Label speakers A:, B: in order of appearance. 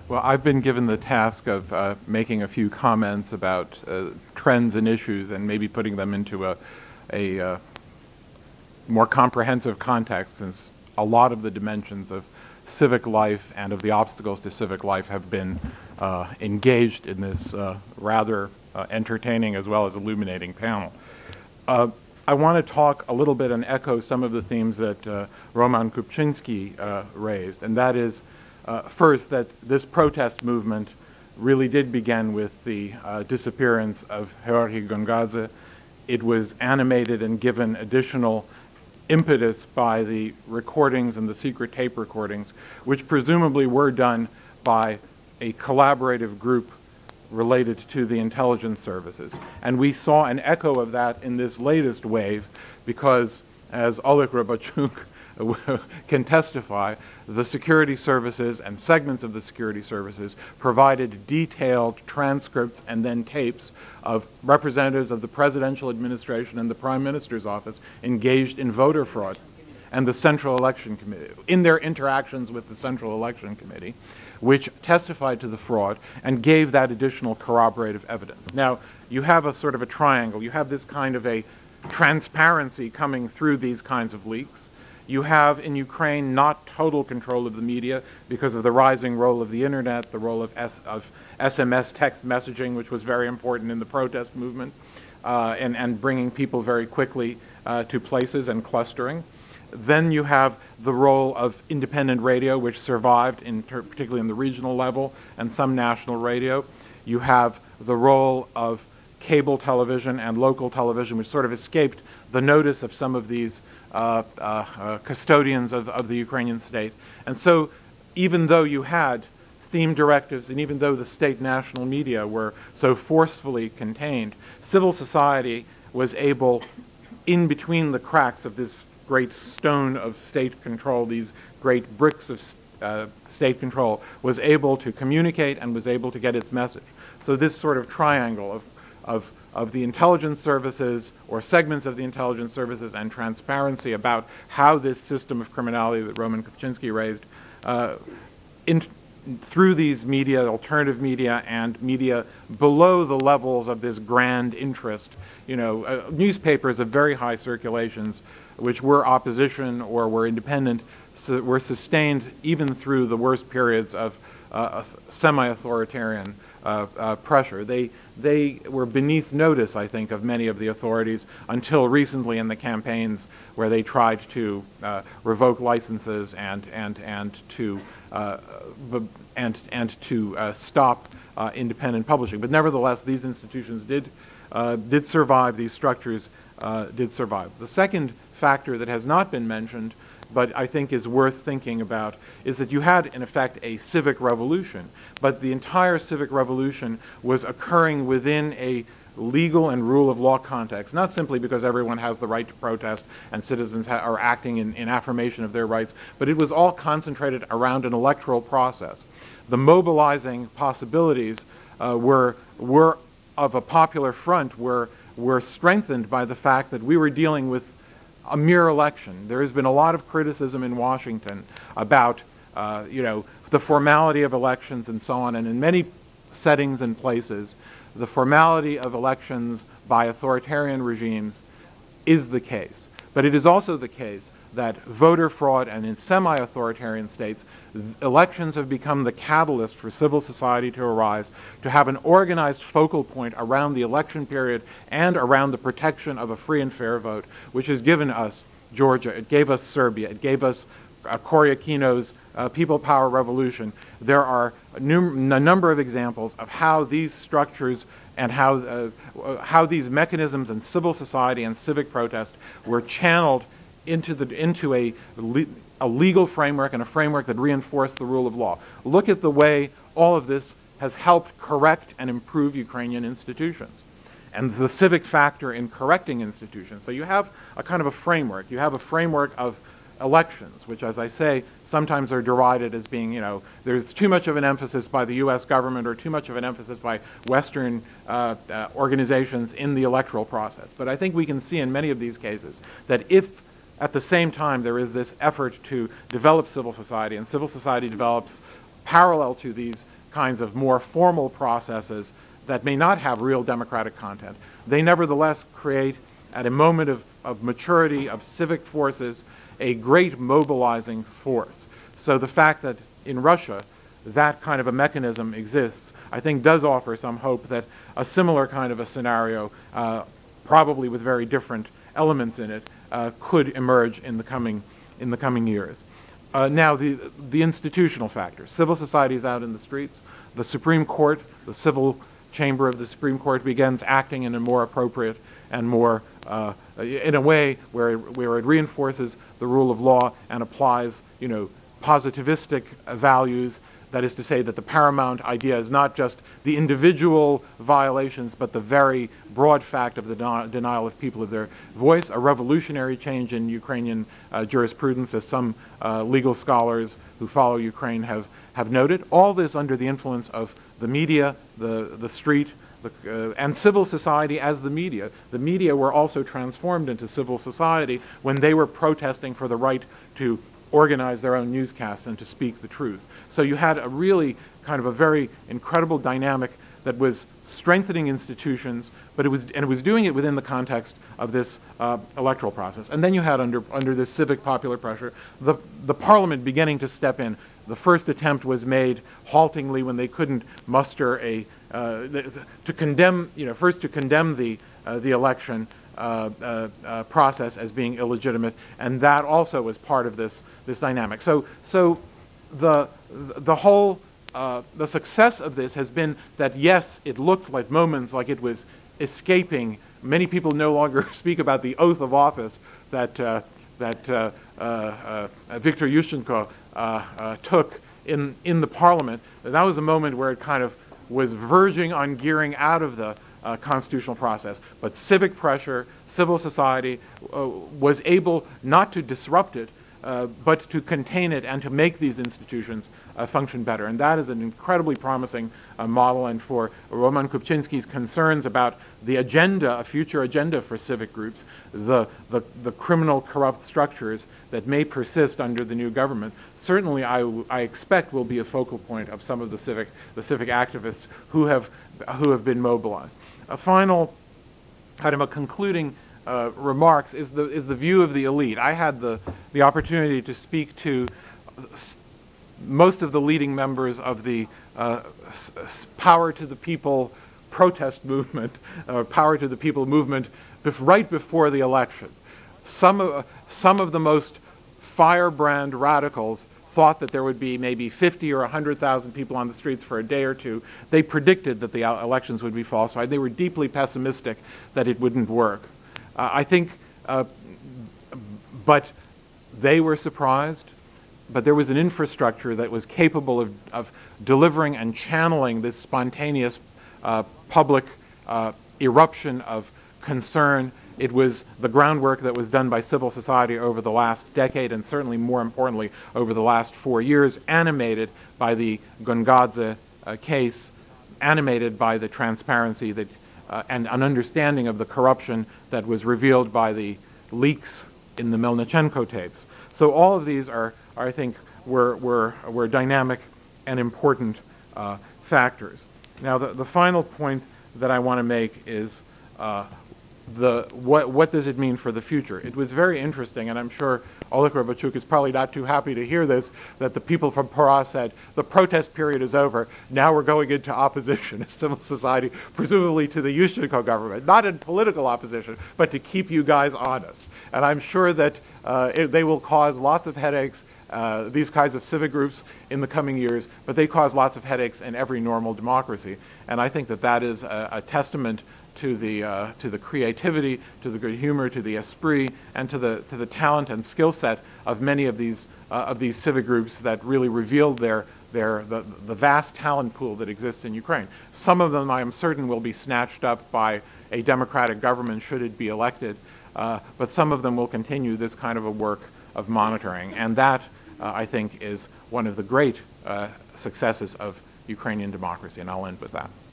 A: Well, I've been given the task of making a few comments about trends and issues and maybe putting them into a more comprehensive context, since a lot of the dimensions of civic life and of the obstacles to civic life have been engaged in this rather entertaining as well as illuminating panel. I want to talk a little bit and echo some of the themes that Roman Kupczynski raised, and that is first, that this protest movement really did begin with the disappearance of Georgi Gongadze. It was animated and given additional impetus by the recordings and the secret tape recordings, which presumably were done by a collaborative group related to the intelligence services. And we saw an echo of that in this latest wave because, as Oleg Robachuk can testify, the security services and segments of the security services provided detailed transcripts and then tapes of representatives of the presidential administration and the prime minister's office engaged in voter fraud and the Central Election Committee, in their interactions with the Central Election Committee, which testified to the fraud and gave that additional corroborative evidence. Now, you have a sort of a triangle. You have this kind of a transparency coming through these kinds of leaks. You have in Ukraine not total control of the media because of the rising role of the internet, the role of SMS text messaging, which was very important in the protest movement, and bringing people very quickly to places and clustering. Then you have the role of independent radio, which survived, particularly in the regional level, and some national radio. You have the role of cable television and local television, which sort of escaped the notice of some of these custodians of the Ukrainian state. And so even though you had theme directives and even though the state national media were so forcefully contained, civil society was able, in between the cracks of this great stone of state control, these great bricks of state control, was able to communicate and was able to get its message. So this sort of triangle of the intelligence services or segments of the intelligence services and transparency about how this system of criminality that Roman Kupczynski raised through these media, alternative media and media below the levels of this grand interest, newspapers of very high circulations which were opposition or were independent, were sustained even through the worst periods of semi-authoritarian pressure. They were beneath notice, I think, of many of the authorities until recently in the campaigns where they tried to revoke licenses and to stop independent publishing. But nevertheless, these institutions did survive. These structures did survive. The second factor that has not been mentioned, but I think is worth thinking about, is that you had, in effect, a civic revolution, but the entire civic revolution was occurring within a legal and rule of law context, not simply because everyone has the right to protest and citizens are acting in affirmation of their rights, but it was all concentrated around an electoral process. The mobilizing possibilities were of a popular front were strengthened by the fact that we were dealing with a mere election. There has been a lot of criticism in Washington about, the formality of elections and so on, and in many settings and places, the formality of elections by authoritarian regimes is the case. But it is also the case that voter fraud, and in semi-authoritarian states, elections have become the catalyst for civil society to arise, to have an organized focal point around the election period and around the protection of a free and fair vote, which has given us Georgia, it gave us Serbia, it gave us Koryakino's People Power Revolution. There are a number of examples of how these structures and how these mechanisms in civil society and civic protest were channeled into a legal framework and a framework that reinforced the rule of law. Look at the way all of this has helped correct and improve Ukrainian institutions and the civic factor in correcting institutions. So you have a kind of a framework. You have a framework of elections, which, as I say, sometimes are derided as being, there's too much of an emphasis by the U.S. government or too much of an emphasis by Western organizations in the electoral process. But I think we can see in many of these cases that if at the same time there is this effort to develop civil society, and civil society develops parallel to these kinds of more formal processes that may not have real democratic content, they nevertheless create, at a moment of maturity of civic forces, a great mobilizing force. So the fact that in Russia that kind of a mechanism exists, I think does offer some hope that a similar kind of a scenario, probably with very different elements in it, could emerge in the coming years. Now, the institutional factors. Civil society is out in the streets. The Supreme Court, the civil chamber of the Supreme Court, begins acting in a more appropriate and more, in a way where it reinforces the rule of law and applies, positivistic values. That is to say that the paramount idea is not just the individual violations, but the very broad fact of the denial of people of their voice, a revolutionary change in Ukrainian jurisprudence, as some legal scholars who follow Ukraine have noted. All this under the influence of the media, the street, and civil society as the media. The media were also transformed into civil society when they were protesting for the right to organize their own newscasts and to speak the truth. So you had a really kind of a very incredible dynamic that was strengthening institutions, but it was doing it within the context of this electoral process. And then you had under this civic popular pressure, the parliament beginning to step in. The first attempt was made haltingly when they couldn't muster to condemn the election process as being illegitimate, and that also was part of this dynamic. So the whole the success of this has been that, yes, it looked like moments like it was escaping. Many people no longer speak about the oath of office that Viktor Yushchenko took in the parliament. That was a moment where it kind of was verging on gearing out of the constitutional process. But civic pressure, civil society was able not to disrupt it, but to contain it and to make these institutions function better. And that is an incredibly promising model. And for Roman Kupczynski's concerns about the agenda, a future agenda for civic groups, the criminal corrupt structures that may persist under the new government, certainly I expect will be a focal point of some of the civic activists who have been mobilized. A final kind of a concluding remarks is the view of the elite. I had the opportunity to speak to most of the leading members of the Power to the People protest movement, Power to the People movement, right before the election. Some of the most firebrand radicals thought that there would be maybe 50 or 100,000 people on the streets for a day or two. They predicted that the elections would be falsified. They were deeply pessimistic that it wouldn't work. I think, but they were surprised. But there was an infrastructure that was capable of delivering and channeling this spontaneous public eruption of concern. It was the groundwork that was done by civil society over the last decade, and certainly more importantly over the last 4 years, animated by the Gongadze case, animated by the transparency that and an understanding of the corruption that was revealed by the leaks in the Melnichenko tapes. So all of these are I think, were dynamic and important factors. Now, the final point that I want to make is what does it mean for the future? It was very interesting, and I'm sure Oleg Robochuk is probably not too happy to hear this, that the people from Para said, the protest period is over, now we're going into opposition as civil society, presumably to the Yushchenko government, not in political opposition, but to keep you guys honest. And I'm sure that they will cause lots of headaches, these kinds of civic groups in the coming years, but they cause lots of headaches in every normal democracy. And I think that is a testament to the creativity, to the good humor, to the esprit, and to the talent and skill set of many of these civic groups that really revealed the vast talent pool that exists in Ukraine. Some of them, I am certain, will be snatched up by a democratic government should it be elected, but some of them will continue this kind of a work of monitoring, and that I think is one of the great successes of Ukrainian democracy, and I'll end with that.